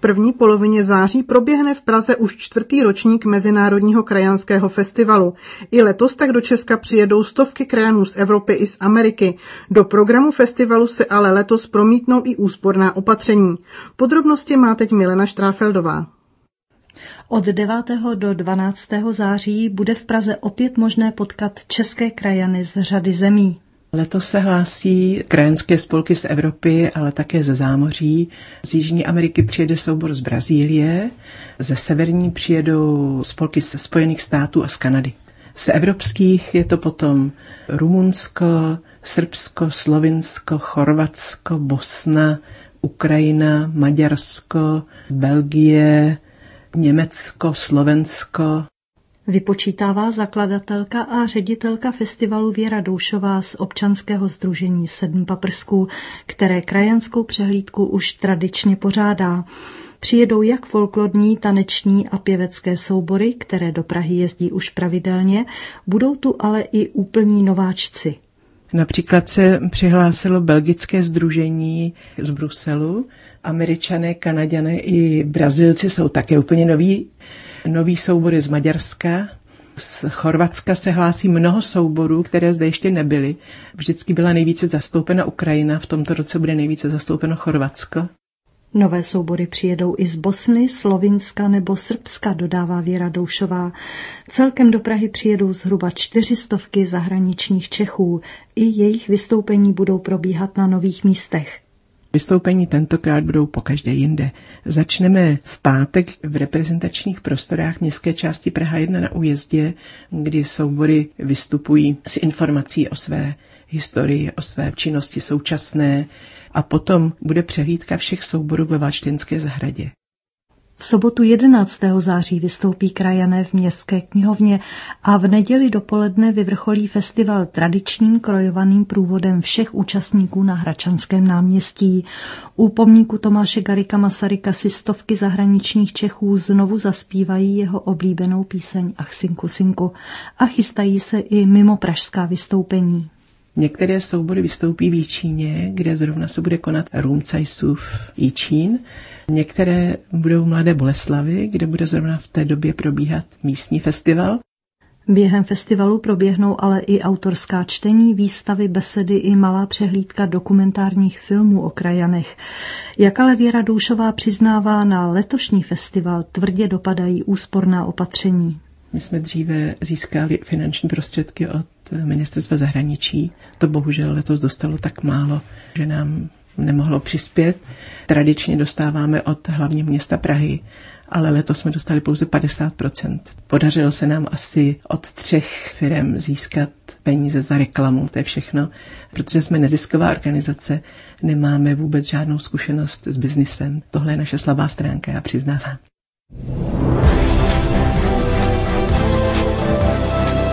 první polovině září proběhne v Praze už 4. ročník Mezinárodního krajanského festivalu. I letos tak do Česka přijedou stovky krajanů z Evropy i z Ameriky. Do programu festivalu se ale letos promítnou i úsporná opatření. Podrobnosti má teď Milena Štráfeldová. Od 9. do 12. září bude v Praze opět možné potkat české krajany z řady zemí. Letos se hlásí krajanské spolky z Evropy, ale také ze zámoří. Z Jižní Ameriky přijede soubor z Brazílie, ze severní přijedou spolky ze Spojených států a z Kanady. Z evropských je to potom Rumunsko, Srbsko, Slovinsko, Chorvatsko, Bosna, Ukrajina, Maďarsko, Belgie, Německo, Slovensko. Vypočítává zakladatelka a ředitelka festivalu Věra Doušová z občanského sdružení 7 paprsků, které krajanskou přehlídku už tradičně pořádá. Přijedou jak folklorní, taneční a pěvecké soubory, které do Prahy jezdí už pravidelně, budou tu ale i úplní nováčci. Například se přihlásilo belgické sdružení z Bruselu. Američané, Kanaďané i Brazilci jsou také úplně noví soubory z Maďarska. Z Chorvatska se hlásí mnoho souborů, které zde ještě nebyly. Vždycky byla nejvíce zastoupena Ukrajina, v tomto roce bude nejvíce zastoupeno Chorvatsko. Nové soubory přijedou i z Bosny, Slovinska nebo Srbska, dodává Věra Doušová. Celkem do Prahy přijedou zhruba 400 zahraničních Čechů. I jejich vystoupení budou probíhat na nových místech. Vystoupení tentokrát budou pokaždé jinde. Začneme v pátek v reprezentačních prostorách městské části Praha 1 na Újezdě, kdy soubory vystupují s informací o své historii, o své činnosti současné a potom bude přehlídka všech souborů ve Valštejnské zahradě. V sobotu 11. září vystoupí krajané v Městské knihovně a v neděli dopoledne vyvrcholí festival tradičním krojovaným průvodem všech účastníků na Hradčanském náměstí. U pomníku Tomáše Garrigua Masaryka si stovky zahraničních Čechů znovu zaspívají jeho oblíbenou píseň Ach synku, synku a chystají se i mimo pražská vystoupení. Některé soubory vystoupí v Jičíně, kde zrovna se bude konat Rumcajsův Jičín. Některé budou v Mladé Boleslavi, kde bude zrovna v té době probíhat místní festival. Během festivalu proběhnou ale i autorská čtení, výstavy, besedy i malá přehlídka dokumentárních filmů o krajanech. Jak ale Věra Doušová přiznává, na letošní festival tvrdě dopadají úsporná opatření. My jsme dříve získali finanční prostředky od Ministerstva zahraničí. To bohužel letos dostalo tak málo, že nám nemohlo přispět. Tradičně dostáváme od hlavního města Prahy, ale letos jsme dostali pouze 50%. Podařilo se nám asi od 3 firem získat peníze za reklamu, to je všechno, protože jsme nezisková organizace, nemáme vůbec žádnou zkušenost s biznisem. Tohle je naše slabá stránka, já přiznávám.